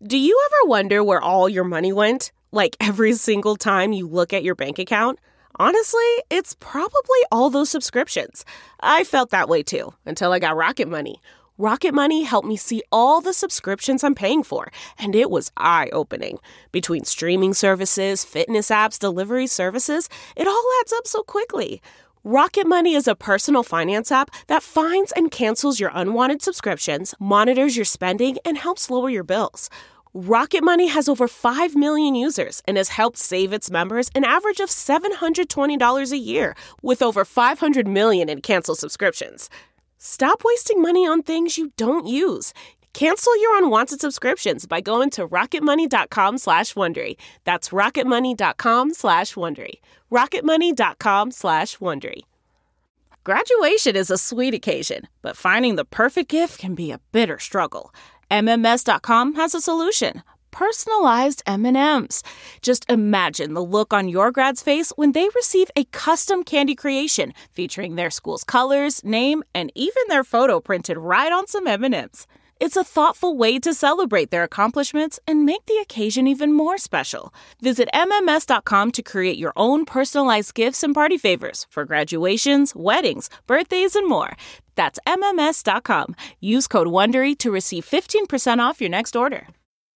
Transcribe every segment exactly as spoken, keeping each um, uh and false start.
Do you ever wonder where all your money went? Like every single time you look at your bank account? Honestly, it's probably all those subscriptions. I felt that way too, until I got Rocket Money. Rocket Money helped me see all the subscriptions I'm paying for, and it was eye-opening. Between streaming services, fitness apps, delivery services, it all adds up so quickly. Rocket Money is a personal finance app that finds and cancels your unwanted subscriptions, monitors your spending, and helps lower your bills. Rocket Money has over five million users and has helped save its members an average of seven hundred twenty dollars a year, with over five hundred million in canceled subscriptions. Stop wasting money on things you don't use. Cancel your unwanted subscriptions by going to rocketmoney.com slash Wondery. That's rocketmoney.com slash Wondery. rocketmoney.com slash Wondery. Graduation is a sweet occasion, but finding the perfect gift can be a bitter struggle. M M S dot com has a solution. Personalized M and M's. Just imagine the look on your grad's face when they receive a custom candy creation featuring their school's colors, name, and even their photo printed right on some M and M's. It's a thoughtful way to celebrate their accomplishments and make the occasion even more special. Visit M M S dot com to create your own personalized gifts and party favors for graduations, weddings, birthdays, and more. That's M M S dot com. Use code WONDERY to receive fifteen percent off your next order.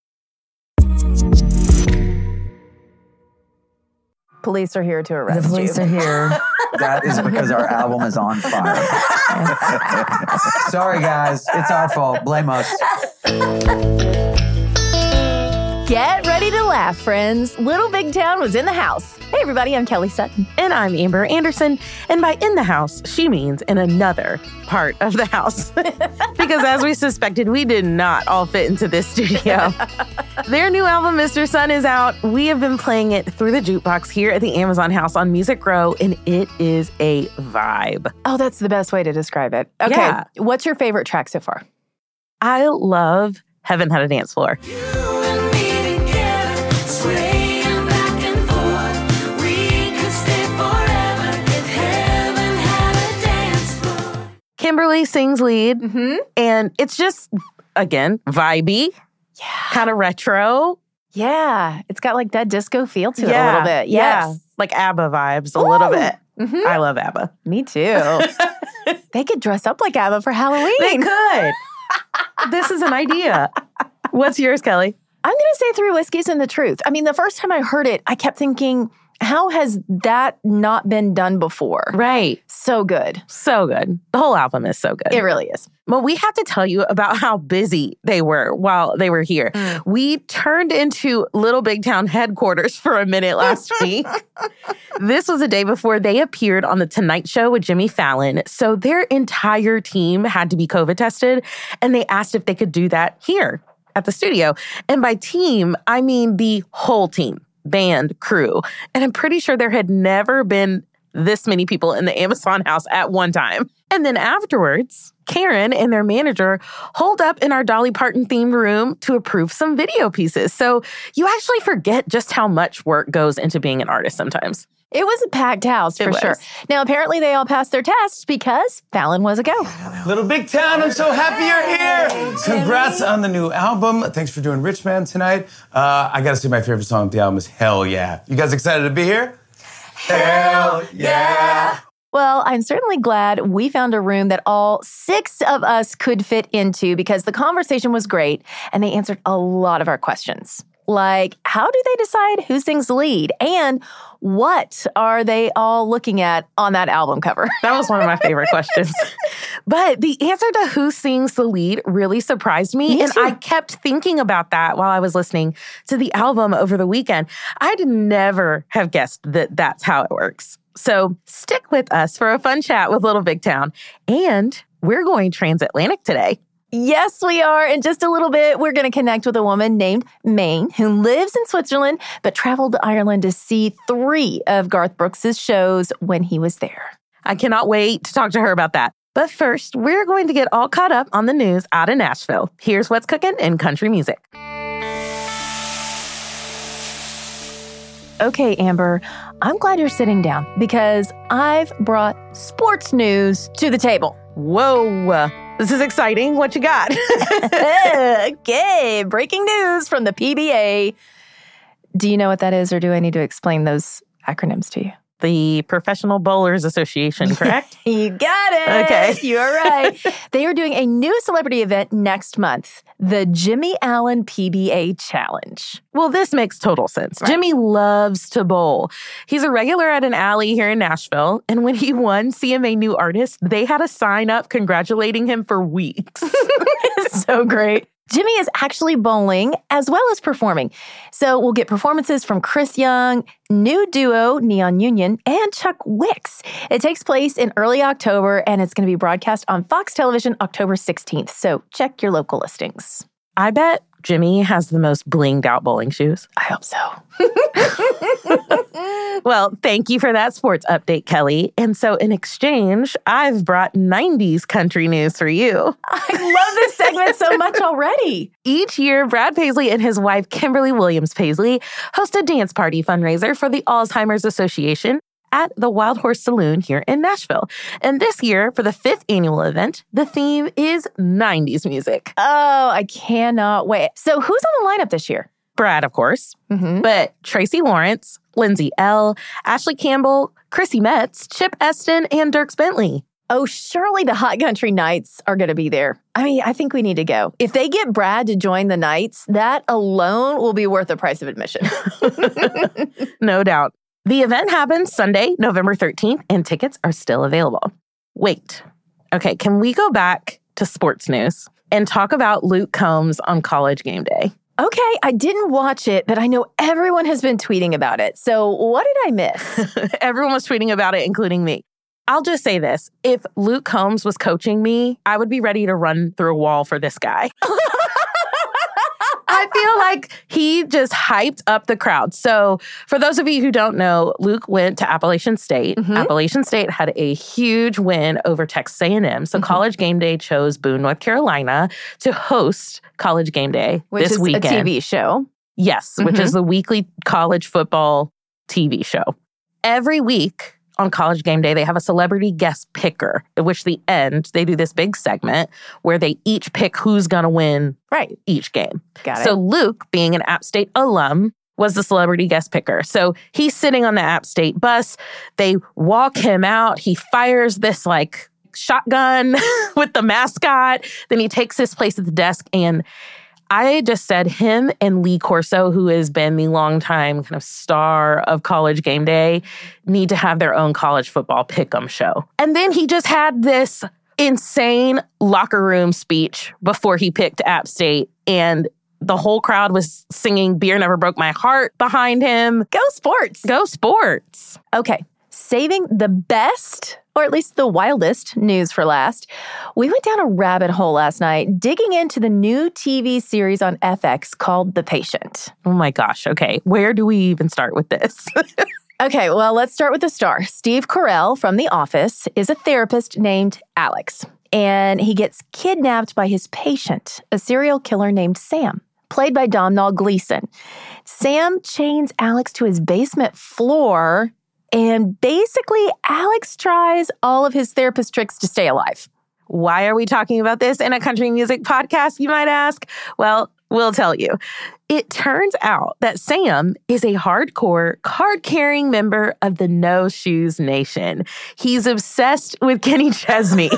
Police are here to arrest you. The police you. are here. That is because our album is on fire. Sorry, guys. It's our fault. Blame us. Get ready to laugh, friends. Little Big Town was in the house. Hey, everybody, I'm Kelly Sutton. And I'm Amber Anderson. And by in the house, she means in another part of the house. Because as we suspected, we did not all fit into this studio. Their new album, Mister Sun, is out. We have been playing it through the jukebox here at the Amazon House on Music Row, and it is a vibe. Oh, that's the best way to describe it. Okay, Yeah. What's your favorite track so far? I love Heaven Had a Dance Floor. Kimberly sings lead, Mm-hmm. and it's just, again, vibey, Yeah. kind of retro. Yeah. It's got like that disco feel to it a Yeah, little bit. yeah. Yes. Like ABBA vibes a little bit. Mhm. I love ABBA. Me too. They could dress up like ABBA for Halloween. They could. This is an idea. What's yours, Kelly? I'm going to say Three Whiskeys and the Truth. I mean, the first time I heard it, I kept thinking, how has that not been done before? Right. So good. So good. The whole album is so good. It really is. Well, we have to tell you about how busy they were while they were here. Mm. We turned into Little Big Town headquarters for a minute last week. This was a day before they appeared on The Tonight Show with Jimmy Fallon. So their entire team had to be COVID tested, and they asked if they could do that here at the studio. And by team, I mean the whole team, band, crew. And I'm pretty sure there had never been this many people in the Amazon house at one time. And then afterwards, Karen and their manager holed up in our Dolly Parton themed room to approve some video pieces. So you actually forget just how much work goes into being an artist sometimes. It was a packed house, It for was. sure. Now, apparently they all passed their tests because Fallon was a go. Little Big Town, I'm so happy you're here. Congrats on the new album. Thanks for doing Rich Man tonight. Uh, I gotta say my favorite song of the album is Hell Yeah. You guys excited to be here? Hell yeah. Well, I'm certainly glad we found a room that all six of us could fit into because the conversation was great and they answered a lot of our questions. Like, how do they decide who sings the lead? And what are they all looking at on that album cover? That was one of my favorite questions. But the answer to who sings the lead really surprised me. Me and too. I kept thinking about that while I was listening to the album over the weekend. I'd never have guessed that that's how it works. So stick with us for a fun chat with Little Big Town. And we're going transatlantic today. Yes, we are. In just a little bit, we're going to connect with a woman named Maine who lives in Switzerland but traveled to Ireland to see three of Garth Brooks' shows when he was there. I cannot wait to talk to her about that. But first, we're going to get all caught up on the news out of Nashville. Here's what's cooking in country music. Okay, Amber, I'm glad you're sitting down because I've brought sports news to the table. Whoa. This is exciting. What you got? Okay, breaking news from the P B A. Do you know what that is, or do I need to explain those acronyms to you? The Professional Bowlers Association, correct? You got it. Okay. You're right. They are doing a new celebrity event next month, the Jimmy Allen P B A Challenge. Well, this makes total sense. Right. Jimmy loves to bowl. He's a regular at an alley here in Nashville. And when he won C M A New Artist, they had a sign up congratulating him for weeks. So great. Jimmy is actually bowling as well as performing. So we'll get performances from Chris Young, new duo Neon Union, and Chuck Wicks. It takes place in early October, and it's going to be broadcast on Fox Television October sixteenth. So check your local listings. I bet Jimmy has the most blinged out bowling shoes. I hope so. Well, thank you for that sports update, Kelly. And so in exchange, I've brought nineties country news for you. I love this segment so much already. Each year, Brad Paisley and his wife, Kimberly Williams Paisley, host a dance party fundraiser for the Alzheimer's Association at the Wild Horse Saloon here in Nashville. And this year, for the fifth annual event, the theme is nineties music. Oh, I cannot wait. So who's on the lineup this year? Brad, of course, Mm-hmm. but Tracy Lawrence, Lindsay L., Ashley Campbell, Chrissy Metz, Chip Eston, and Dierks Bentley. Oh, surely the Hot Country Knights are going to be there. I mean, I think we need to go. If they get Brad to join the Knights, that alone will be worth the price of admission. No doubt. The event happens Sunday, November thirteenth, and tickets are still available. Wait. Okay, can we go back to sports news and talk about Luke Combs on College Game Day? Okay, I didn't watch it, but I know everyone has been tweeting about it. So what did I miss? Everyone was tweeting about it, including me. I'll just say this. If Luke Combs was coaching me, I would be ready to run through a wall for this guy. I feel like he just hyped up the crowd. So for those of you who don't know, Luke went to Appalachian State. Mm-hmm. Appalachian State had a huge win over Texas A and M. So Mm-hmm. College Game Day chose Boone, North Carolina to host College Game Day Which this is weekend. a T V show. Yes, which Mhm. is the weekly college football T V show. Every week on College Game Day, they have a celebrity guest picker, at which the end, they do this big segment where they each pick who's going to win Right. each game. Got it. So Luke, being an App State alum, was the celebrity guest picker. So he's sitting on the App State bus. They walk him out. He fires this like shotgun with the mascot. Then he takes his place at the desk. And I just said him and Lee Corso, who has been the longtime kind of star of College Game Day, need to have their own college football pick'em show. And then he just had this insane locker room speech before he picked App State. And the whole crowd was singing Beer Never Broke My Heart behind him. Go sports. Go sports. Okay, saving the best, or at least the wildest, news for last. We went down a rabbit hole last night, digging into the new T V series on F X called The Patient. Oh my gosh. Okay. Where do we even start with this? Okay, well, let's start with the star. Steve Carell from The Office is a therapist named Alex, and he gets kidnapped by his patient, a serial killer named Sam, played by Domhnall Gleeson. Sam chains Alex to his basement floor, and basically, Alex tries all of his therapist tricks to stay alive. Why are we talking about this in a country music podcast, you might ask? Well, we'll tell you. It turns out that Sam is a hardcore, card-carrying member of the No Shoes Nation. He's obsessed with Kenny Chesney.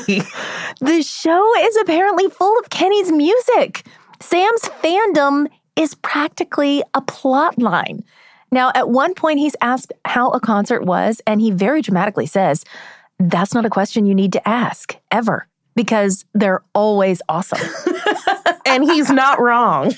The show is apparently full of Kenny's music. Sam's fandom is practically a plot line. Now, at one point, he's asked how a concert was, and he very dramatically says, "That's not a question you need to ask, ever, because they're always awesome." And he's not wrong.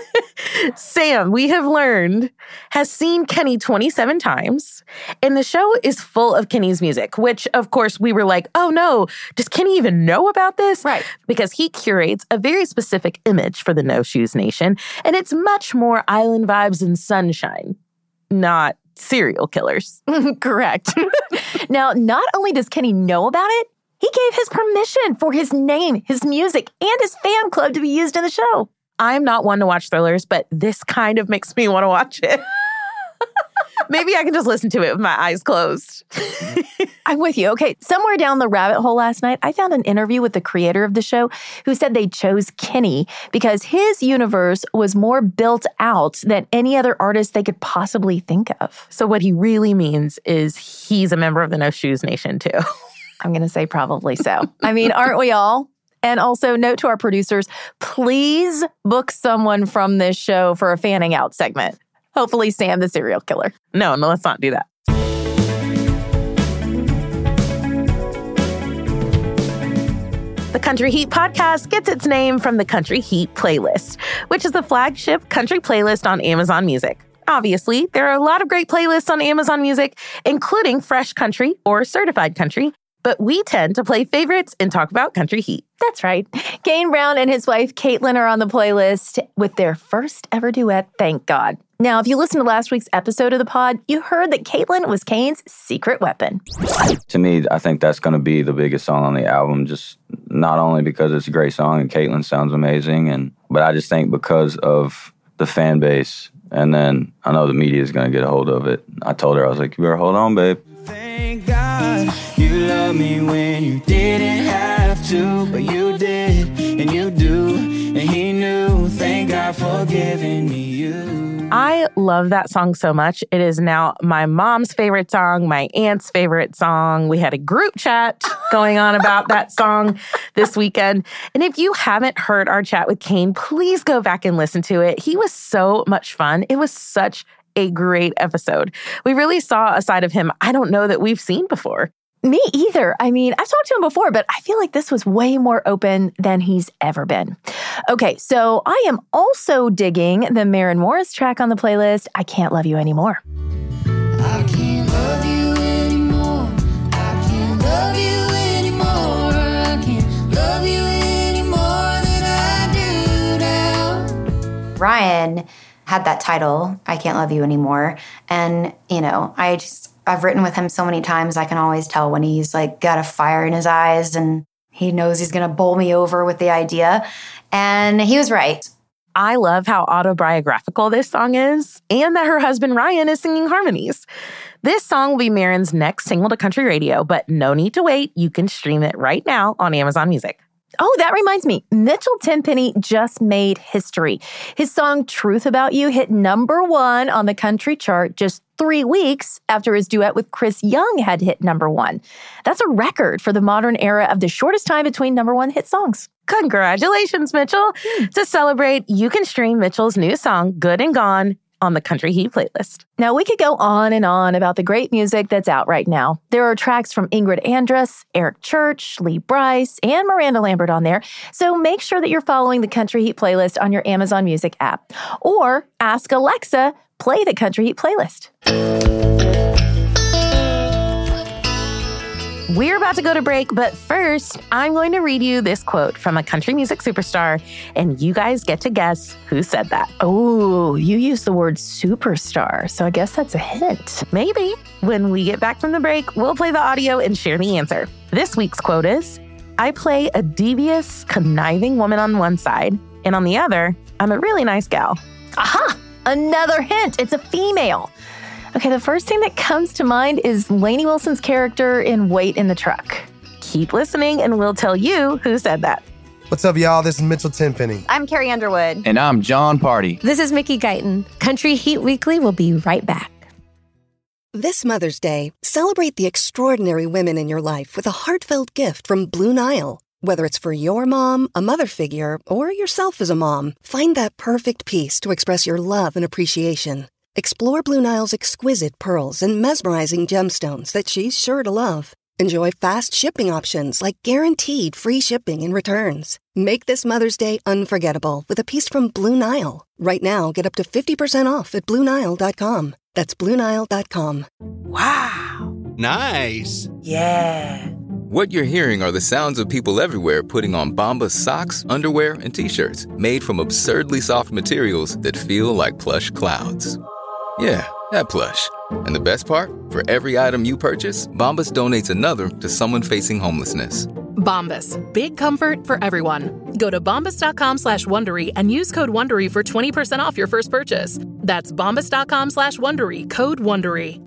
Sam, we have learned, has seen Kenny twenty-seven times, and the show is full of Kenny's music, which, of course, we were like, oh no, does Kenny even know about this? Right. Because he curates a very specific image for the No Shoes Nation, and it's much more island vibes and sunshine, not serial killers. Correct. Now, not only does Kenny know about it, he gave his permission for his name, his music, and his fan club to be used in the show. I'm not one to watch thrillers, but this kind of makes me want to watch it. Maybe I can just listen to it with my eyes closed. I'm with you. Okay, somewhere down the rabbit hole last night, I found an interview with the creator of the show who said they chose Kenny because his universe was more built out than any other artist they could possibly think of. So what he really means is he's a member of the No Shoes Nation, too. I'm going to say probably so. I mean, aren't we all? And also, note to our producers, please book someone from this show for a fanning out segment. Hopefully Sam the serial killer. No, no, let's not do that. The Country Heat podcast gets its name from the Country Heat playlist, which is the flagship country playlist on Amazon Music. Obviously, there are a lot of great playlists on Amazon Music, including Fresh Country or Certified Country, but we tend to play favorites and talk about Country Heat. That's right. Kane Brown and his wife, Caitlin, are on the playlist with their first ever duet, Thank God. Now, if you listened to last week's episode of the pod, you heard that Caitlin was Kane's secret weapon. To me, I think that's going to be the biggest song on the album, just not only because it's a great song and Caitlin sounds amazing, and but I just think because of the fan base, and then I know the media is going to get a hold of it. I told her, I was like, you better hold on, babe. Thank God you love me when you didn't have to, but you did, and you do, and he knew. Thank God for giving me you. I love that song so much. It is now my mom's favorite song, my aunt's favorite song. We had a group chat going on about that song this weekend. And if you haven't heard our chat with Kane, please go back and listen to it. He was so much fun. It was such a great episode. We really saw a side of him I don't know that we've seen before. Me either. I mean, I've talked to him before, but I feel like this was way more open than he's ever been. Okay, so I am also digging the Maren Morris track on the playlist, I Can't Love You Anymore. I can't love you anymore. I can't love you anymore. I can't love you anymore than I do now. Ryan had that title, I Can't Love You Anymore. And, you know, I just, I've written with him so many times, I can always tell when he's like got a fire in his eyes and he knows he's going to bowl me over with the idea. And he was right. I love how autobiographical this song is and that her husband Ryan is singing harmonies. This song will be Maren's next single to country radio, but no need to wait. You can stream it right now on Amazon Music. Oh, that reminds me. Mitchell Tenpenny just made history. His song Truth About You hit number one on the country chart just three weeks after his duet with Chris Young had hit number one. That's a record for the modern era of the shortest time between number one hit songs. Congratulations, Mitchell. Hmm. To celebrate, you can stream Mitchell's new song, Good and Gone, on the Country Heat playlist. Now, we could go on and on about the great music that's out right now. There are tracks from Ingrid Andress, Eric Church, Lee Brice, and Miranda Lambert on there. So make sure that you're following the Country Heat playlist on your Amazon Music app. Or ask Alexa, play the Country Heat playlist. We're about to go to break, but first, I'm going to read you this quote from a country music superstar, and you guys get to guess who said that. Oh, you used the word superstar, so I guess that's a hint. Maybe. When we get back from the break, we'll play the audio and share the answer. This week's quote is, I play a devious, conniving woman on one side, and on the other, I'm a really nice gal. Aha! Another hint. It's a female. Okay, the first thing that comes to mind is Lainey Wilson's character in Wait in the Truck. Keep listening and we'll tell you who said that. What's up, y'all? This is Mitchell Tenpenny. I'm Carrie Underwood. And I'm John Party. This is Mickey Guyton. Country Heat Weekly will be right back. This Mother's Day, celebrate the extraordinary women in your life with a heartfelt gift from Blue Nile. Whether it's for your mom, a mother figure, or yourself as a mom, find that perfect piece to express your love and appreciation. Explore Blue Nile's exquisite pearls and mesmerizing gemstones that she's sure to love. Enjoy fast shipping options like guaranteed free shipping and returns. Make this Mother's Day unforgettable with a piece from Blue Nile. Right now, get up to fifty percent off at Blue Nile dot com. That's Blue Nile dot com. Wow. Nice. Yeah. What you're hearing are the sounds of people everywhere putting on Bombas socks, underwear, and T-shirts made from absurdly soft materials that feel like plush clouds. Yeah, that plush. And the best part? For every item you purchase, Bombas donates another to someone facing homelessness. Bombas. Big comfort for everyone. Go to bombas.com slash Wondery and use code Wondery for twenty percent off your first purchase. That's bombas.com slash Wondery. Code Wondery.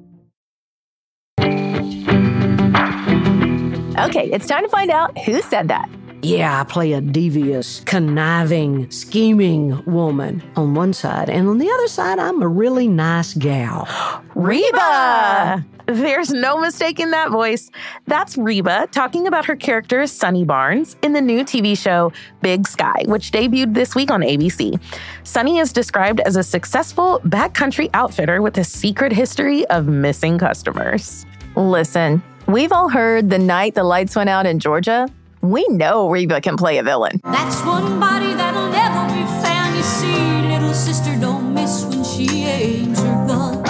Okay, it's time to find out who said that. Yeah, I play a devious, conniving, scheming woman on one side, and on the other side, I'm a really nice gal. Reba! There's no mistaking that voice. That's Reba talking about her character, Sunny Barnes, in the new T V show Big Sky, which debuted this week on A B C. Sunny is described as a successful backcountry outfitter with a secret history of missing customers. Listen, we've all heard the night the lights went out in Georgia. We know Reba can play a villain. That's one body that'll never be found. You see, little sister don't miss when she aims her gun.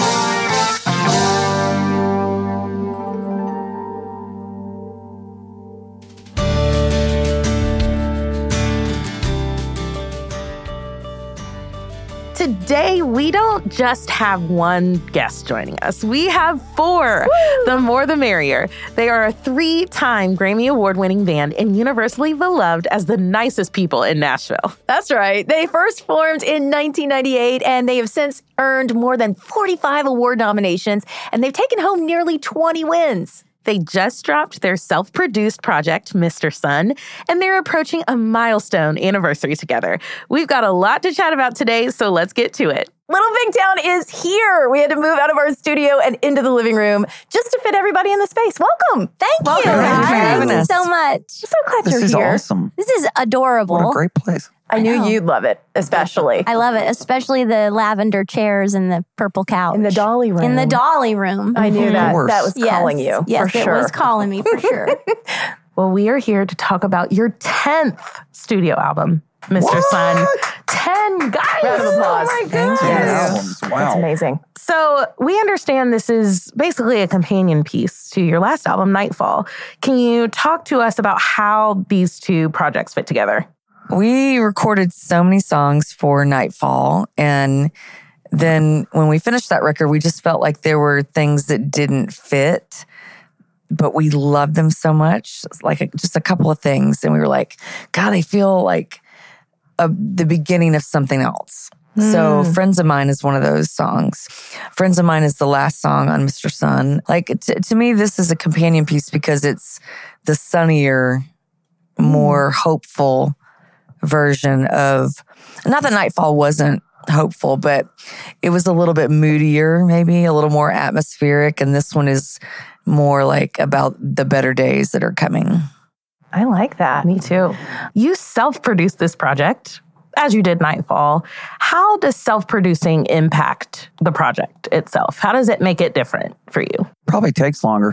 Today, we don't just have one guest joining us. We have four. Woo! The more the merrier. They are a three-time Grammy Award-winning band and universally beloved as the nicest people in Nashville. That's right. They first formed in nineteen ninety-eight, and they have since earned more than forty-five award nominations, and they've taken home nearly twenty wins. They just dropped their self-produced project, Mister Sun, and they're approaching a milestone anniversary together. We've got a lot to chat about today, so let's get to it. Little Big Town is here. We had to move out of our studio and into the living room just to fit everybody in the space. Welcome. Thank Welcome. you. Thank you for having Thank you us. so much. I'm so glad This you're is here. awesome. This is adorable. What a great place. I, I knew know. you'd love it, especially. I love it, especially the lavender chairs and the purple couch. In the dolly room. In the dolly room. I knew Mhm. that. course. That was Yes. calling you. Yes, for it sure. was calling me for sure. Well, we are here to talk about your tenth studio album, Mister What? Sun. ten, guys. Round of applause. Oh my Thank gosh. you. Yes. Albums. Wow. That's amazing. So we understand this is basically a companion piece to your last album, Nightfall. Can you talk to us about how these two projects fit together? We recorded so many songs for Nightfall, and then when we finished that record, we just felt like there were things that didn't fit, but we loved them so much, like a, just a couple of things, and we were like, God, they feel like a, the beginning of something else. Mm. So Friends of Mine is one of those songs. Friends of Mine is the last song on Mister Sun. Like, t- to me, this is a companion piece because it's the sunnier, more hopeful version of, not that Nightfall wasn't hopeful, but it was a little bit moodier, maybe a little more atmospheric. And this one is more like about the better days that are coming. I like that. Me too. You self-produced this project, as you did Nightfall. How does self-producing impact the project itself? How does it make it different for you? Probably takes longer.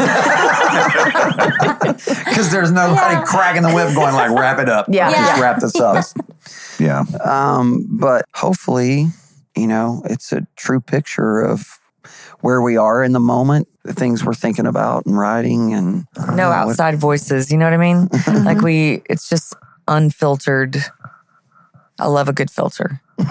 Because there's nobody Yeah. cracking the whip going like, wrap it up. Yeah. Just Yeah. wrap this up. Yeah. Um, but hopefully, you know, it's a true picture of where we are in the moment, the things we're thinking about and writing, and No outside voices, you know what I mean? Like we, it's just unfiltered. I love a good filter. but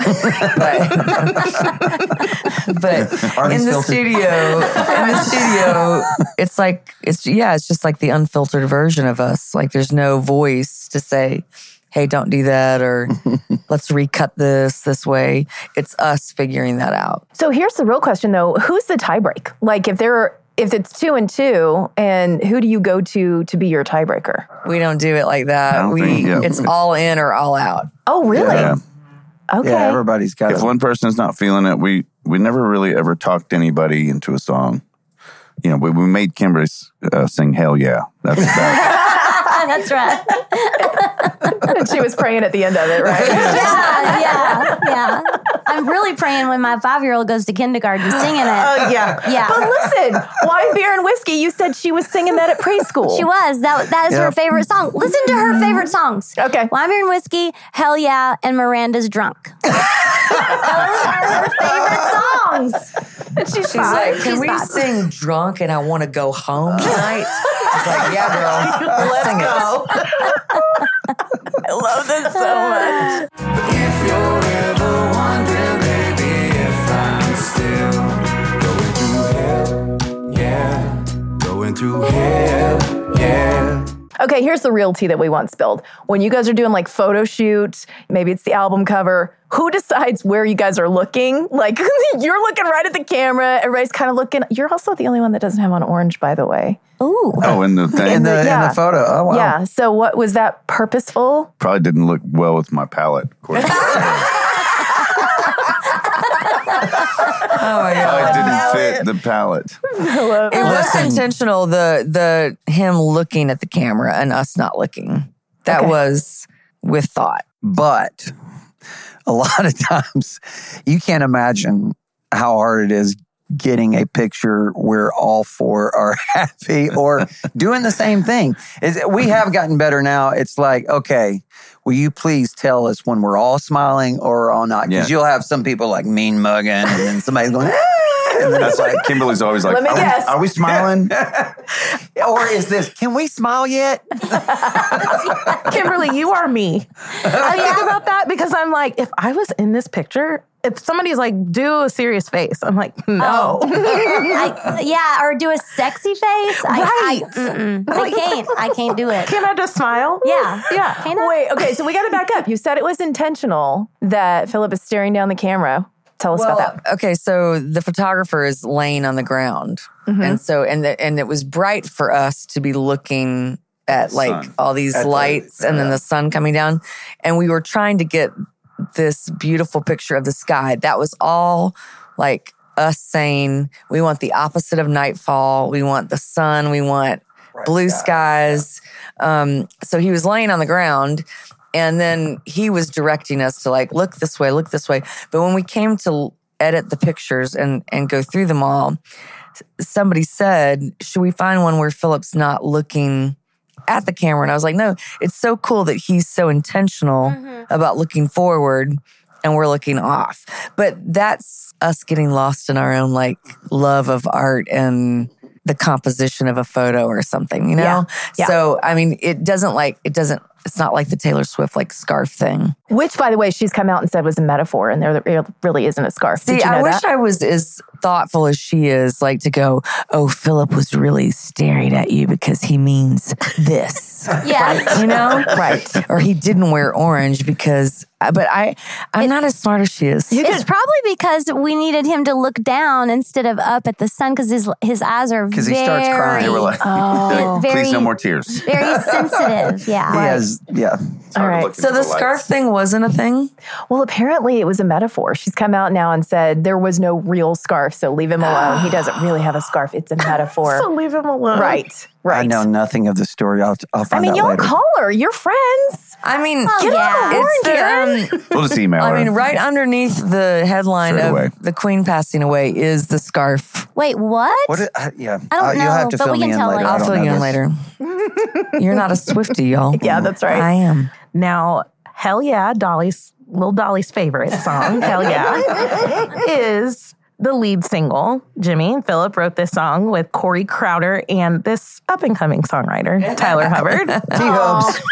but Are these in the filtered? studio, in the studio, it's like, it's yeah, it's just like the unfiltered version of us. Like there's no voice to say, hey, don't do that, or let's recut this this way. It's us figuring that out. So here's the real question, though. Who's the tiebreak? Like, if there are, if it's two and two, and who do you go to to be your tiebreaker? We don't do it like that. We think- yeah. it's all in or all out. Oh, really? Yeah. Okay. yeah, everybody's got If to. one person's not feeling it, we we never really ever talked anybody into a song. You know, we, we made Kimberly uh, sing "Hell Yeah." That's that. That's right. She was praying at the end of it, right? Yeah, yeah, yeah. I'm really praying when my five-year-old goes to kindergarten singing it. Oh, yeah. Yeah. But listen, Wine, Beer, and Whiskey, you said she was singing that at preschool. She was. That that is her Yep. favorite song. Listen to her favorite songs. Okay. Wine, Beer, and Whiskey, Hell Yeah, and Miranda's Drunk. Those are her favorite songs. And she's, She's five. like, can She's we five. sing Drunk and I Want to Go Home tonight? It's like, yeah, girl. Let's sing go. I love this so much. If you're ever wondering, baby, if I'm still going through hell, yeah, going through hell, yeah. Okay, Okay, here's the real tea that we want spilled. When you guys are doing like photo shoots, maybe it's the album cover, who decides where you guys are looking? Like, you're looking right at the camera, everybody's kind of looking. You're also the only one that doesn't have on orange, by the way. Ooh. Oh, in the thing? In the, Yeah. in the photo. Oh, wow. Yeah, so what, was that purposeful? Probably didn't look well with my palette. Oh my Probably God. didn't fit the palette. It was intentional, the the him looking at the camera and us not looking. That Okay. was with thought. But a lot of times you can't imagine how hard it is getting a picture where all four are happy or doing the same thing. Is we have gotten better now. It's like, okay, will you please tell us when we're all smiling or all not? Because Yeah. you'll have some people like mean mugging and then somebody's going, "Ah," and then it's like, Kimberly's always like, Let me are, guess. We, are we smiling? or is this, can we smile yet? Kimberly, you are me. I think about that because I'm like, if I was in this picture, if somebody's like, do a serious face, I'm like, no. I, yeah, or do a sexy face. I, I, mm-mm. I can't. I can't do it. Can I just smile? Yeah. Yeah. Can I? Wait, okay, so we got to back up. You said it was intentional that Philip is staring down the camera. Tell us Well, about that. okay, so the photographer is laying on the ground, Mhm. and so and the, and it was bright for us to be looking at like Sun. all these At the- lights and then the sun coming down, and we were trying to get this beautiful picture of the sky. That was all like us saying we want the opposite of nightfall. We want the sun. We want blue skies. Um, so he was laying on the ground. And then he was directing us to like, look this way, look this way. But when we came to edit the pictures and, and go through them all, somebody said, should we find one where Philip's not looking at the camera? And I was like, no, it's so cool that he's so intentional Mm-hmm. about looking forward and we're looking off. But that's us getting lost in our own like love of art and the composition of a photo or something, you know? Yeah. Yeah. So, I mean, it doesn't like, it doesn't, it's not like the Taylor Swift like scarf thing. Which, by the way, she's come out and said was a metaphor, and there really isn't a scarf. See, Did you know I wish that? I was as thoughtful as she is, like to go, oh, Philip was really staring at you because he means this. Yeah. You know? Right. Or he didn't wear orange because, but I, I'm not as smart as she is. It's probably because we needed him to look down instead of up at the sun because his his eyes are Because very, he starts crying. We're like, Oh. Very- please no more tears. very sensitive. Yeah. He has, yeah. All right. look So into the the lights. scarf thing wasn't a thing? Well, apparently it was a metaphor. She's come out now and said there was no real scarf, so leave him alone. He doesn't really have a scarf. It's a metaphor. So leave him alone. Right. Right. I know nothing of the story. I'll, I'll I find mean, out y'all later. call her. You're friends. I mean, Oh, Get yeah. on the horn, it's the, um, We'll just email her. I mean, right underneath the headline Straight of away. the Queen passing away is the scarf. Wait, what? What? It, uh, yeah. I don't Uh, You'll know, have to but fill we me can in tell later. later. I I'll don't fill know you in this. later. You're not a Swiftie, y'all. Yeah, that's right. I am. Now, Hell Yeah, Dolly's, Little Dolly's favorite song, Hell Yeah, is the lead single. Jimmy and Philip wrote this song with Corey Crowder and this up-and-coming songwriter, Tyler Hubbard. T-Hubs.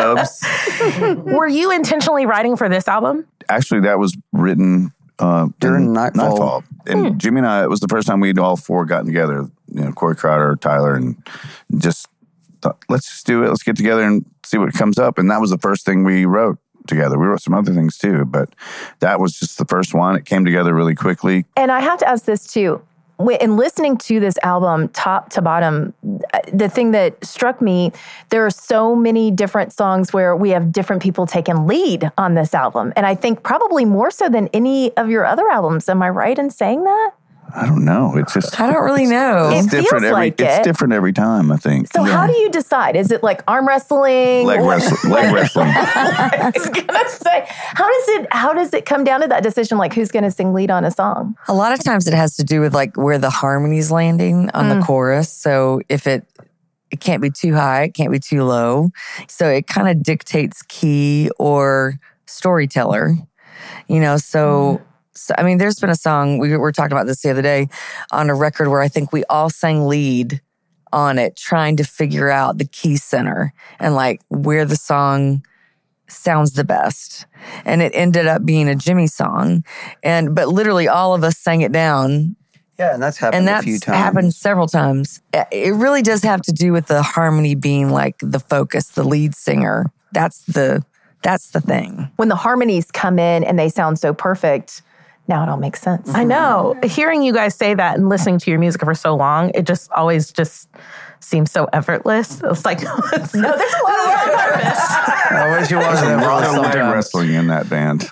T-Hubs. Were you intentionally writing for this album? Actually, that was written uh, During in Nightfall. And Jimmy and I, it was the first time we'd all four gotten together, you know, Corey Crowder, Tyler, and just thought, let's just do it. Let's get together and see what comes up. And that was the first thing we wrote together. We wrote some other things too, but that was just the first one. It came together really quickly. And I have to ask this too. Wh- In listening to this album, top to bottom, uh, the thing that struck me, there are so many different songs where we have different people taking lead on this album. And I think probably more so than any of your other albums. Am I right in saying that? I don't know. It's just I don't really know. it's It feels different every like it's it. different every time, I think. So how do you decide? Is it like arm wrestling? Leg Or- wrestling. Leg wrestling. I was gonna say, how does it how does it come down to that decision? Like who's gonna sing lead on a song? A lot of times it has to do with like where the harmony's landing on Mm. the chorus. So if it it can't be too high, it can't be too low. So it kind of dictates key or storyteller. You know, so So, I mean, there's been a song, we were talking about this the other day, on a record where I think we all sang lead on it, trying to figure out the key center and like where the song sounds the best. And it ended up being a Jimmy song. And, but literally all of us sang it down Yeah, and that's happened and a that's few times. happened several times. It really does have to do with the harmony being like the focus, the lead singer. That's the that's the thing. When the harmonies come in and they sound so perfect, now it all makes sense. I know. Hearing you guys say that and listening to your music for so long, it just always just seems so effortless. It's like, no, it's, no there's a lot of work purpose. I wish you wasn't a lot of leg wrestling in that band.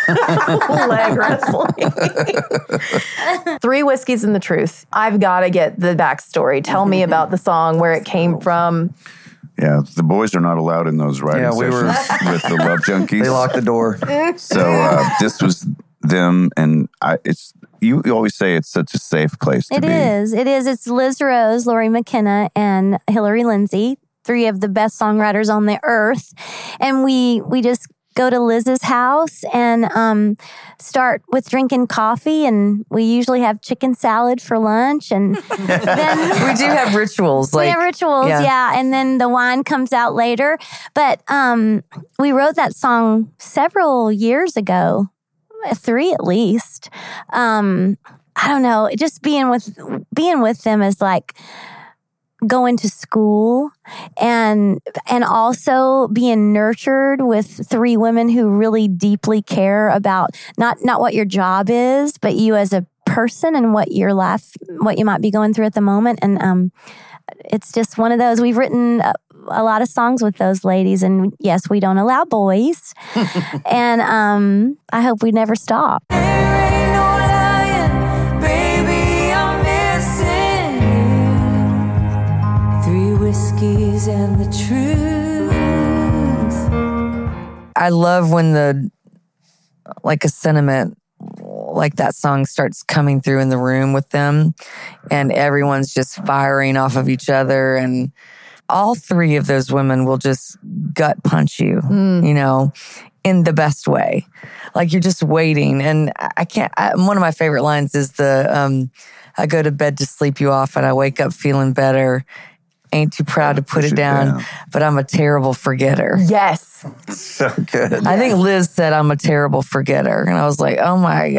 Leg wrestling. Three Whiskeys and the Truth. I've got to get the backstory. Tell me about the song, where it came from. Yeah, the boys are not allowed in those writing Yeah, we were- sessions with the Love Junkies. They locked the door. So uh, this was them, and I. It's you, you always say it's such a safe place to It be. is. It is. It's Liz Rose, Lori McKenna, and Hillary Lindsay, three of the best songwriters on the earth. And we we just go to Liz's house and um, start with drinking coffee, and we usually have chicken salad for lunch. And then We do have rituals. we Like have rituals, yeah. yeah. And then the wine comes out later. But um, we wrote that song several years ago, three at least. Um, I don't know. Just being with being with them is like going to school, and and also being nurtured with three women who really deeply care about not not what your job is, but you as a person and what your life, what you might be going through at the moment. And um, it's just one of those. We've written a, a lot of songs with those ladies, and yes, we don't allow boys. And um, I hope we never stop. Baby, I'm missing you. Three whiskeys and the truth. I love when the like a sentiment like that song starts coming through in the room with them, and everyone's just firing off of each other, and all three of those women will just gut punch you, you know, in the best way. Like you're just waiting. And I can't, I, one of my favorite lines is the, um, I go to bed to sleep you off and I wake up feeling better. Ain't too proud to put it down, but I'm a terrible forgetter. Yes. So good. I think Liz said I'm a terrible forgetter. And I was like, oh my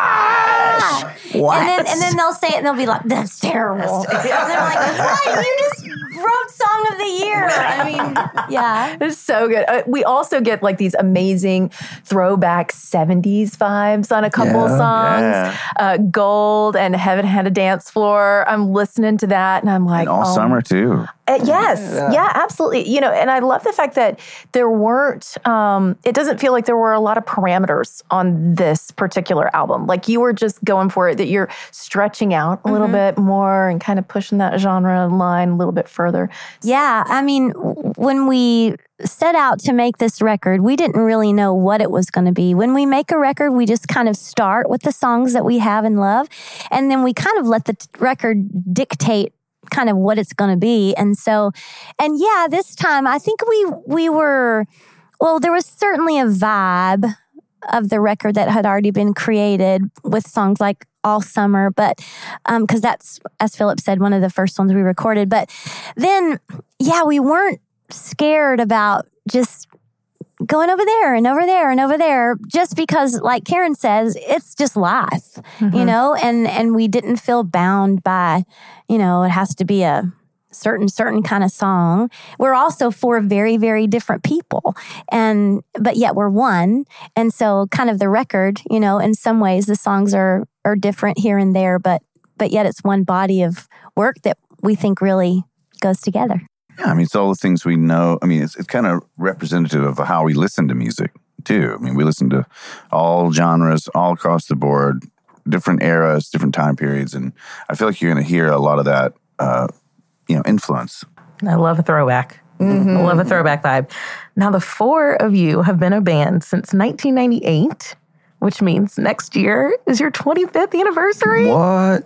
gosh. What? And then, and then they'll say it and they'll be like, that's terrible. And they're like, what? You just wrote Song of the Year. I mean, yeah. It's so good. Uh, we also get like these amazing throwback seventies vibes on a couple Yeah. songs. Yeah. Uh, Gold and Heaven Had a Dance Floor. I'm listening to that and I'm like, And all oh, summer too. Uh, yes. Yeah. Yeah. absolutely. You know, and I love the fact that there weren't, um, it doesn't feel like there were a lot of parameters on this particular album. Like you were just going for it, that you're stretching out a little bit more and kind of pushing that genre line a little bit further. Yeah. I mean, w- when we set out to make this record, we didn't really know what it was going to be. When we make a record, we just kind of start with the songs that we have and love. And then we kind of let the t- record dictate kind of what it's going to be. And so, and yeah, this time I think we we were, well, there was certainly a vibe of the record that had already been created with songs like All Summer, but um, because that's, as Philip said, one of the first ones we recorded. But then, yeah, we weren't scared about just going over there and over there and over there, just because, like Karen says, it's just life, you know, and, and we didn't feel bound by, you know, it has to be a certain, certain kind of song. We're also four very, very different people, and, but yet we're one. And so kind of the record, you know, in some ways the songs are, are different here and there, but, but yet it's one body of work that we think really goes together. Yeah, I mean, it's all the things we know. I mean, it's it's kind of representative of how we listen to music, too. I mean, we listen to all genres, all across the board, different eras, different time periods. And I feel like you're going to hear a lot of that, uh, you know, influence. I love a throwback. I love a throwback vibe. Now, the four of you have been a band since nineteen ninety-eight, which means next year is your twenty-fifth anniversary. What?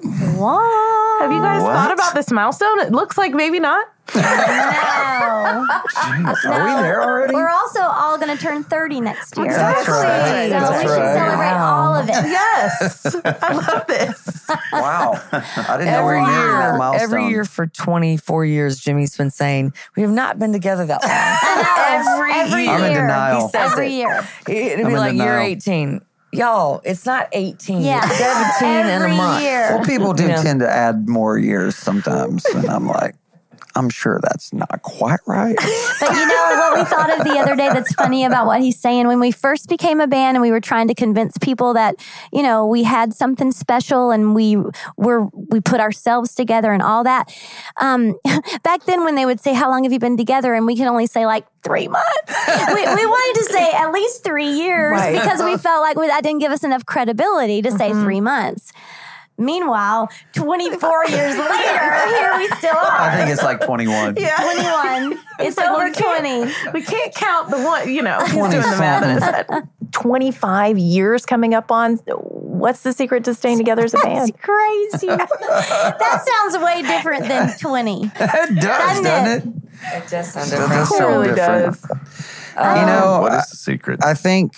What? Have you guys What? thought about this milestone? It looks like maybe not. No. Jeez, are we there already? We're also all going to turn thirty next year. That's right. So That's we should right. celebrate Wow. all of it. Yes. I love this. Wow. I didn't know we Every were near that year, milestone. every year for twenty-four years, Jimmy's been saying, we have not been together that long. every, Every year. I'm in year. denial. He says Every it. year. It'd I'm be in like, you're denial. eighteen. Y'all, it's not eighteen. Yeah. It's seventeen in a Every month. year. Well, people do You know? tend to add more years sometimes. And I'm like, I'm sure that's not quite right. But you know what we thought of the other day that's funny about what he's saying? When we first became a band and we were trying to convince people that, you know, we had something special and we were we put ourselves together and all that. Um, back then when they would say, how long have you been together? And we could only say like three months. we, we wanted to say at least three years Right. because we felt like we, that didn't give us enough credibility to say Mhm. three months. Meanwhile, twenty-four years later, here we still are. I think it's like twenty-one. Yeah. twenty-one. It's Like, over we can't- twenty. We can't count the one, you know, he's doing twenty the math in his head. twenty-five years coming up on. What's the secret to staying together as a band? That's crazy. That sounds way different than twenty. It does, Doesn't doesn't it? It does sound It different. does It sound really different. does. You know, What I, is the secret? I think,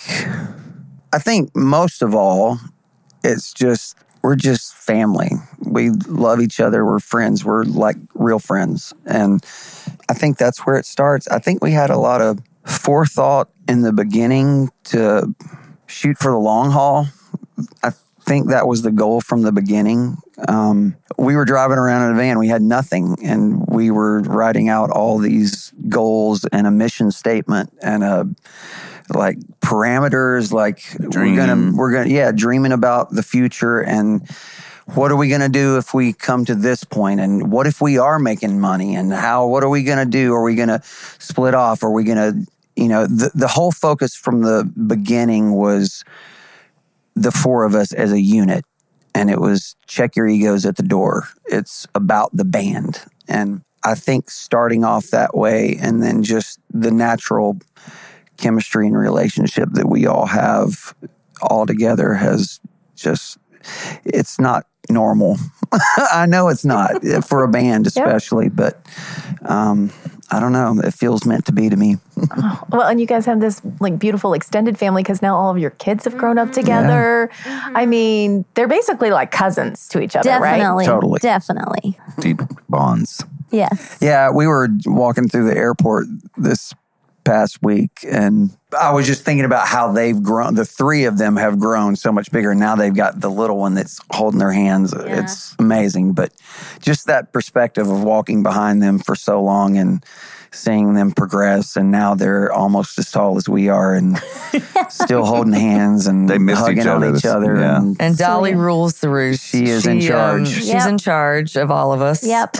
I think most of all, it's just we're just family. We love each other. We're friends. We're like real friends, and I think that's where it starts. I think we had a lot of forethought in the beginning to shoot for the long haul. I think that was the goal from the beginning. Um, we were driving around in a van. We had nothing, and we were writing out all these goals and a mission statement and a like parameters. Like Dream. we're gonna, we're gonna, yeah, dreaming about the future and what are we gonna do if we come to this point, and what if we are making money, and how? What are we gonna do? Are we gonna split off? Are we gonna, you know, the the whole focus from the beginning was the four of us as a unit, and it was check your egos at the door. It's about the band. And I think starting off that way, and then just the natural chemistry and relationship that we all have all together has just, it's not normal. I know it's not for a band especially, yep. but um, I don't know. It feels meant to be to me. Well, and you guys have this like beautiful extended family because now all of your kids have grown up together. Yeah. I mean, they're basically like cousins to each other, Definitely. right? Totally. Definitely. Deep bonds. Yes. Yeah, we were walking through the airport this past week, and I was just thinking about how they've grown. The three of them have grown so much bigger. Now they've got the little one that's holding their hands. Yeah. It's amazing. But just that perspective of walking behind them for so long and seeing them progress, and now they're almost as tall as we are and still holding hands and they missed hugging each on other. each other. Yeah. And, and Dolly so, rules the roost. She is she, in charge. Um, she's yep. in charge of all of us. Yep.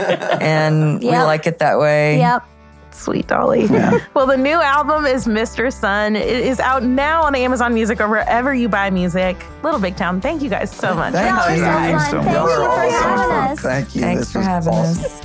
And yep. we like it that way. Yep. Sweet Dolly. Yeah. Well, the new album is Mister Sun. It is out now on Amazon Music or wherever you buy music. Little Big Town, thank you guys so much. Thank you. So Thank you so for having us. Thank you. Thanks this for having awesome. us.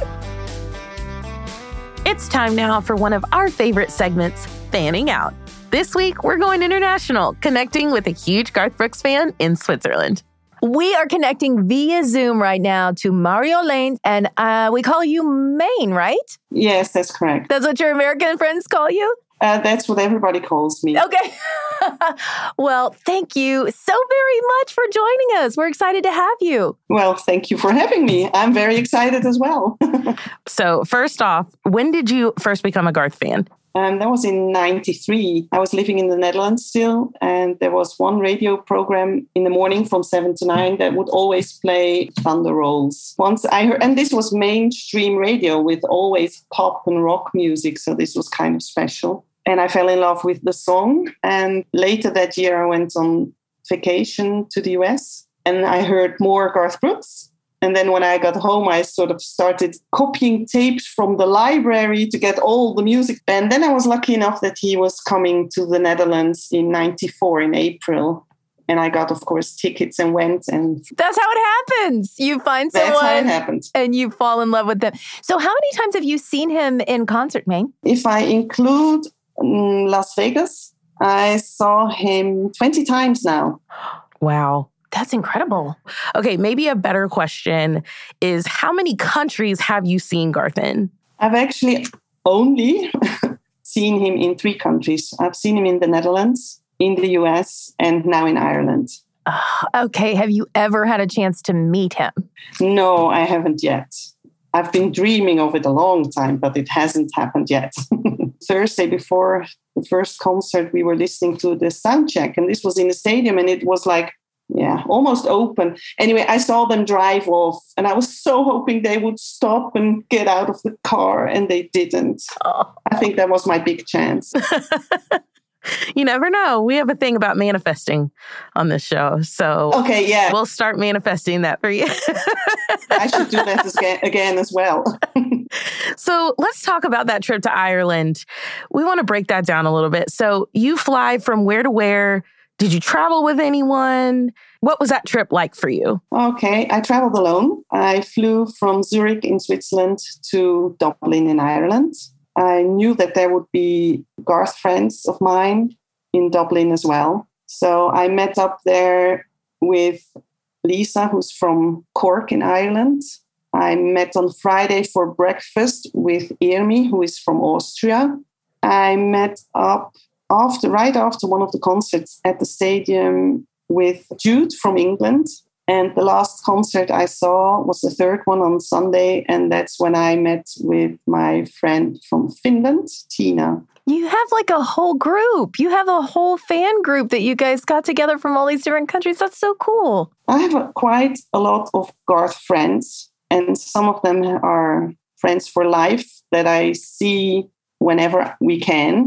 It's time now for one of our favorite segments, Fanning Out. This week, we're going international, connecting with a huge Garth Brooks fan in Switzerland. We are connecting via Zoom right now to Mario Lane, and uh, we call you Maine, right? Yes, that's correct. That's what your American friends call you? Uh, that's what everybody calls me. Okay. Well, thank you so very much for joining us. We're excited to have you. Well, thank you for having me. I'm very excited as well. So first off, when did you first become a Garth fan? Um, that was in ninety-three. I was living in the Netherlands still, and there was one radio program in the morning from seven to nine that would always play Thunder Rolls. Once I heard, and this was mainstream radio with always pop and rock music, so this was kind of special. And I fell in love with the song. And later that year, I went on vacation to the U S, and I heard more Garth Brooks. And then when I got home, I sort of started copying tapes from the library to get all the music. And then I was lucky enough that he was coming to the Netherlands in ninety-four in April. And I got, of course, tickets and went. And that's how it happens. You find someone that's how it happened. And you fall in love with them. So how many times have you seen him in concert, Maine? If I include um, Las Vegas, I saw him twenty times now. Wow. That's incredible. Okay, maybe a better question is how many countries have you seen Garth in? I've actually only seen him in three countries. I've seen him in the Netherlands, in the U S, and now in Ireland. Uh, okay, have you ever had a chance to meet him? No, I haven't yet. I've been dreaming of it a long time, but it hasn't happened yet. Thursday before the first concert, we were listening to the sound check, and this was in the stadium, and it was like, yeah, almost open. Anyway, I saw them drive off, and I was so hoping they would stop and get out of the car, and they didn't. Oh. I think that was my big chance. You never know. We have a thing about manifesting on this show. So okay, yeah, we'll start manifesting that for you. I should do that again as well. So let's talk about that trip to Ireland. We want to break that down a little bit. So you fly from where to where? Did you travel with anyone? What was that trip like for you? Okay, I traveled alone. I flew from Zurich in Switzerland to Dublin in Ireland. I knew that there would be Garth friends of mine in Dublin as well. So I met up there with Lisa, who's from Cork in Ireland. I met on Friday for breakfast with Irmi, who is from Austria. I met up after, right after one of the concerts at the stadium with Jude from England. And the last concert I saw was the third one on Sunday. And that's when I met with my friend from Finland, Tina. You have like a whole group. You have a whole fan group that you guys got together from all these different countries. That's so cool. I have a, quite a lot of Garth friends. And some of them are friends for life that I see whenever we can.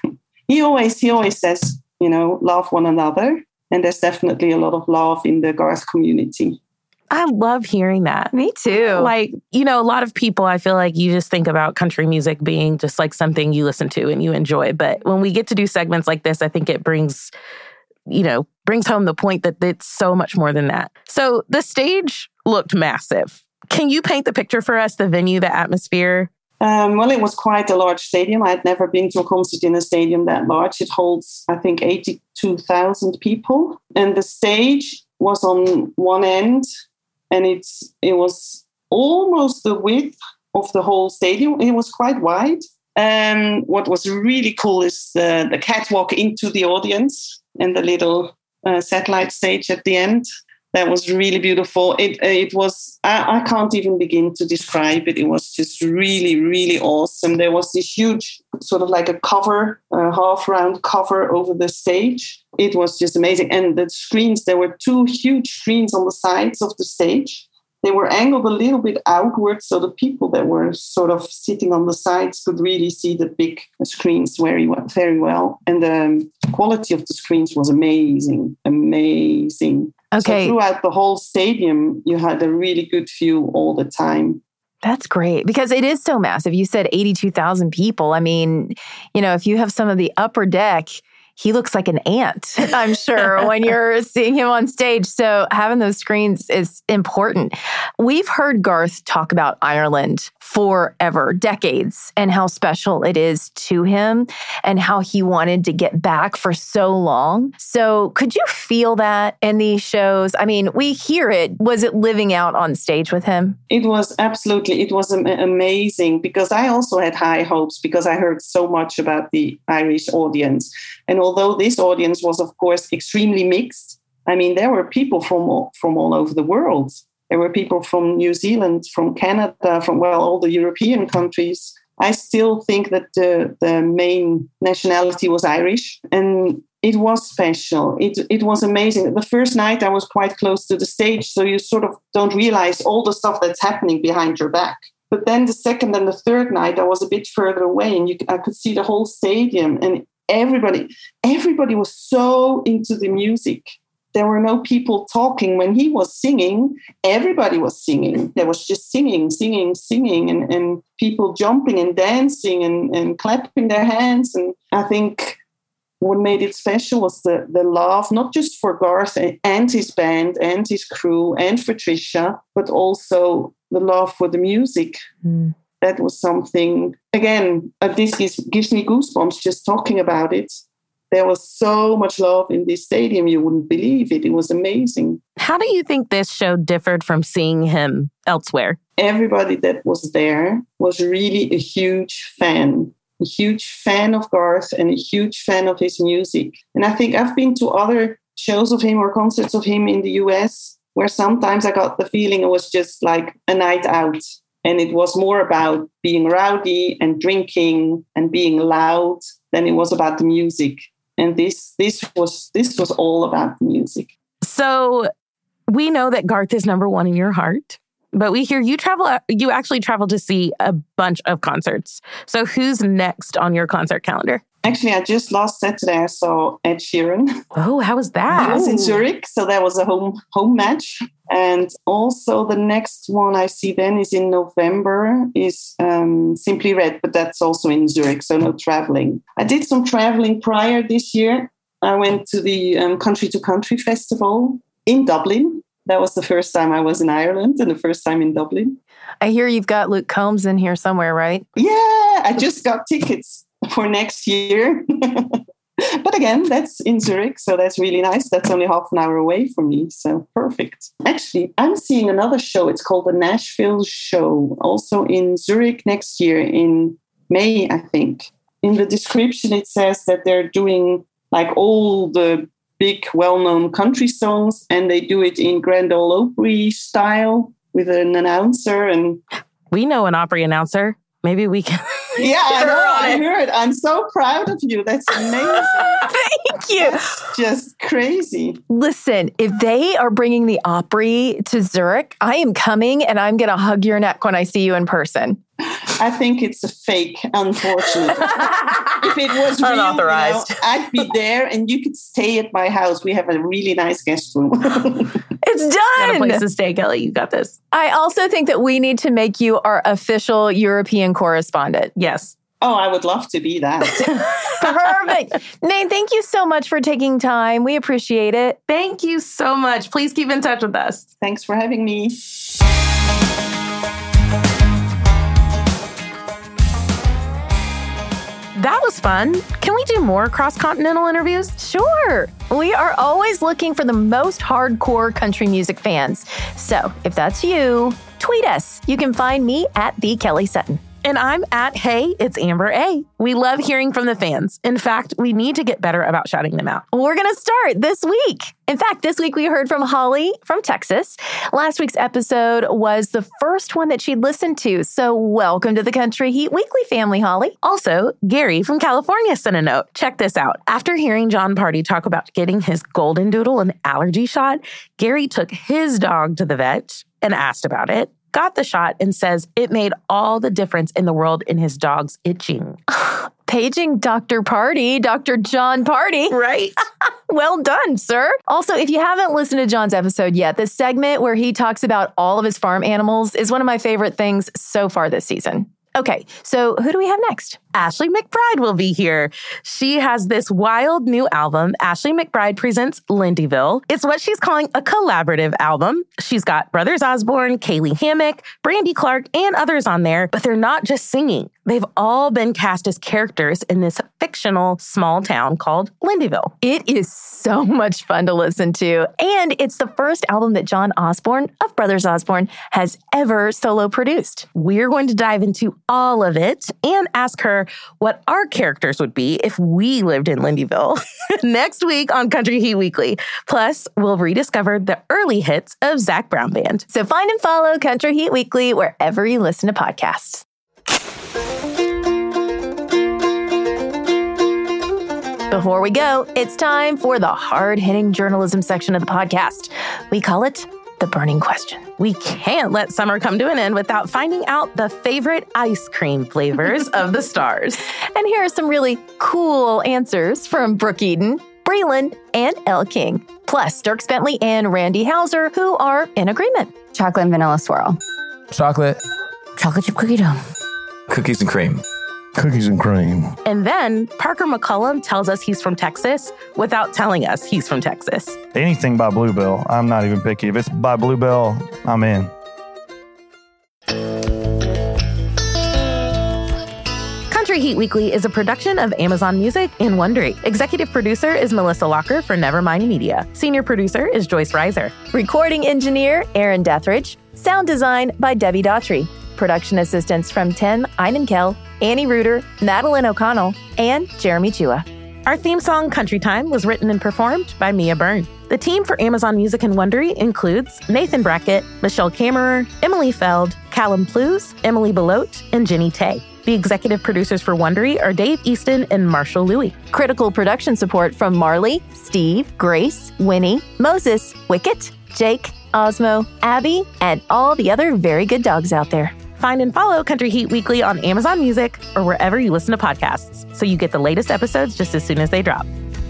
he always he always says, you know, love one another. And there's definitely a lot of love in the Garth community. I love hearing that. Me too. Like, you know, a lot of people, I feel like you just think about country music being just like something you listen to and you enjoy. But when we get to do segments like this, I think it brings, you know, brings home the point that it's so much more than that. So the stage looked massive. Can you paint the picture for us, the venue, the atmosphere? Um, well, it was quite a large stadium. I had never been to a concert in a stadium that large. It holds, I think, eighty-two thousand people. And the stage was on one end, and it's it was almost the width of the whole stadium. It was quite wide. Um, what was really cool is the, the catwalk into the audience and the little uh, satellite stage at the end. That was really beautiful. It it was, I, I can't even begin to describe it. It was just really, really awesome. There was this huge, sort of like a cover, a half-round cover over the stage. It was just amazing. And the screens, there were two huge screens on the sides of the stage. They were angled a little bit outwards, so the people that were sort of sitting on the sides could really see the big screens very, very well. And the quality of the screens was amazing, amazing. Okay. So throughout the whole stadium, you had a really good view all the time. That's great because it is so massive. You said eighty-two thousand people. I mean, you know, if you have some of the upper deck, he looks like an ant, I'm sure, when you're seeing him on stage. So having those screens is important. We've heard Garth talk about Ireland forever, decades, and how special it is to him and how he wanted to get back for so long. So could you feel that in these shows? I mean, we hear it. Was it living out on stage with him? It was absolutely, it was am- amazing because I also had high hopes because I heard so much about the Irish audience. And although this audience was, of course, extremely mixed, I mean, there were people from all, from all over the world. There were people from New Zealand, from Canada, from, well, all the European countries. I still think that the, the main nationality was Irish, and it was special. It, it was amazing. The first night I was quite close to the stage, so you sort of don't realize all the stuff that's happening behind your back. But then the second and the third night, I was a bit further away, and you, I could see the whole stadium, and Everybody, everybody was so into the music. There were no people talking. When he was singing, everybody was singing. There was just singing, singing, singing, and, and people jumping and dancing and, and clapping their hands. And I think what made it special was the, the love, not just for Garth and his band and his crew and for Trisha, but also the love for the music. Mm. That was something, again, uh, this gives, gives me goosebumps just talking about it. There was so much love in this stadium, you wouldn't believe it. It was amazing. How do you think this show differed from seeing him elsewhere? Everybody that was there was really a huge fan, a huge fan of Garth and a huge fan of his music. And I think I've been to other shows of him or concerts of him in the U S where sometimes I got the feeling it was just like a night out. And it was more about being rowdy and drinking and being loud than it was about the music. And this this was this was all about the music. So we know that Garth is number one in your heart, but we hear you travel. You actually travel to see a bunch of concerts. So who's next on your concert calendar? Actually, I just last Saturday I saw Ed Sheeran. Oh, how was that? I was in Zurich, so that was a home home match. And also the next one I see then is in November, is um, Simply Red, but that's also in Zurich, so no traveling. I did some traveling prior this year. I went to the um, Country to Country Festival in Dublin. That was the first time I was in Ireland and the first time in Dublin. I hear you've got Luke Combs in here somewhere, right? Yeah, I just got tickets for next year. But again, that's in Zurich, so that's really nice. That's only half an hour away from me, so perfect. Actually, I'm seeing another show. It's called the Nashville Show, also in Zurich next year in May, I think. In the description, it says that they're doing like all the big, well-known country songs, and they do it in Grand Ole Opry style with an announcer. And we know an Opry announcer. Maybe we can. Yeah, I know. I heard. I'm so proud of you. That's amazing. Thank you. That's just crazy. Listen, if they are bringing the Opry to Zurich, I am coming and I'm going to hug your neck when I see you in person. I think it's a fake, unfortunately. If it was real, unauthorized, you know, I'd be there and you could stay at my house. We have a really nice guest room. It's done. Got a place to stay, Kelly. You got this. I also think that we need to make you our official European correspondent. Yes. Oh, I would love to be that. Perfect. Nate, thank you so much for taking time. We appreciate it. Thank you so much. Please keep in touch with us. Thanks for having me. That was fun. Can we do more cross-continental interviews? Sure. We are always looking for the most hardcore country music fans. So if that's you, tweet us. You can find me at The Kelly Sutton. And I'm at Hey, it's Amber A. We love hearing from the fans. In fact, we need to get better about shouting them out. We're going to start this week. In fact, this week we heard from Holly from Texas. Last week's episode was the first one that she'd listened to. So welcome to the Country Heat Weekly family, Holly. Also, Gary from California sent a note. Check this out. After hearing Jon Pardi talk about getting his golden doodle an allergy shot, Gary took his dog to the vet and asked about it. Got the shot and says it made all the difference in the world in his dog's itching. Paging Doctor Pardi, Doctor Jon Pardi. Right. Well done, sir. Also, if you haven't listened to Jon's episode yet, the segment where he talks about all of his farm animals is one of my favorite things so far this season. Okay, so who do we have next? Ashley McBryde will be here. She has this wild new album, Ashley McBryde Presents Lindyville. It's what she's calling a collaborative album. She's got Brothers Osborne, Kaylee Hammock, Brandy Clark, and others on there, but they're not just singing. They've all been cast as characters in this fictional small town called Lindyville. It is so much fun to listen to, and it's the first album that John Osborne of Brothers Osborne has ever solo produced. We're going to dive into all of it and ask her what our characters would be if we lived in Lindyville next week on Country Heat Weekly. Plus, we'll rediscover the early hits of Zac Brown Band. So find and follow Country Heat Weekly wherever you listen to podcasts. Before we go, it's time for the hard-hitting journalism section of the podcast. We call it The Burning Question. We can't let summer come to an end without finding out the favorite ice cream flavors of the stars. And here are some really cool answers from Brooke Eden, Breland, and Elle King. Plus, Dierks Bentley and Randy Hauser, who are in agreement. Chocolate and vanilla swirl. Chocolate. Chocolate chip cookie dough. Cookies and cream. Cookies and cream. And then Parker McCullum tells us he's from Texas without telling us he's from Texas. Anything by Bluebell. I'm not even picky. If it's by Bluebell, I'm in. Country Heat Weekly is a production of Amazon Music and Wondery. Executive producer is Melissa Locker for Nevermind Media. Senior producer is Joyce Reiser. Recording engineer, Aaron Dethridge. Sound design by Debbie Daughtry. Production assistance from Tim Einenkel, Annie Reuter, Madeline O'Connell, and Jeremy Chua. Our theme song, Country Time, was written and performed by Mia Byrne. The team for Amazon Music and Wondery includes Nathan Brackett, Michelle Kammerer, Emily Feld, Callum Plews, Emily Belote, and Jenny Tay. The executive producers for Wondery are Dave Easton and Marshall Louis. Critical production support from Marley, Steve, Grace, Winnie, Moses, Wicket, Jake, Osmo, Abby, and all the other very good dogs out there. Find and follow Country Heat Weekly on Amazon Music or wherever you listen to podcasts, so you get the latest episodes just as soon as they drop.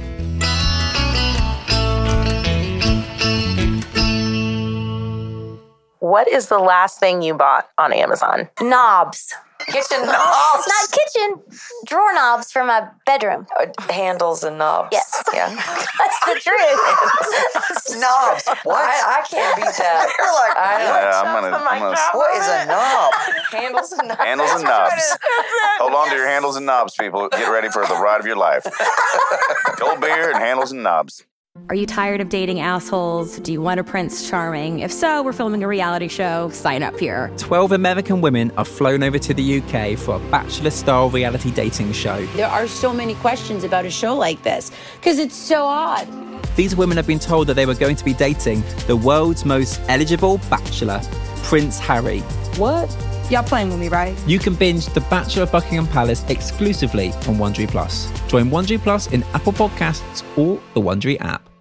What is the last thing you bought on Amazon? Knobs. Kitchen knobs. Not kitchen, drawer knobs for my bedroom. Handles and knobs. Yes. Yeah. That's the truth. Knobs. What? I, I can't beat that. You're like, I know. Yeah, I'm gonna, I'm gonna What is a knob? Handles and knobs. handles and knobs. Hold on to your handles and knobs, people. Get ready for the ride of your life. Cold beer and handles and knobs. Are you tired of dating assholes? Do you want a Prince Charming? If so, we're filming a reality show. Sign up here. twelve American women are flown over to the U K for a bachelor-style reality dating show. There are so many questions about a show like this because it's so odd. These women have been told that they were going to be dating the world's most eligible bachelor, Prince Harry. What? Y'all playing with me, right? You can binge The Bachelor of Buckingham Palace exclusively on Wondery Plus. Join Wondery Plus in Apple Podcasts or the Wondery app.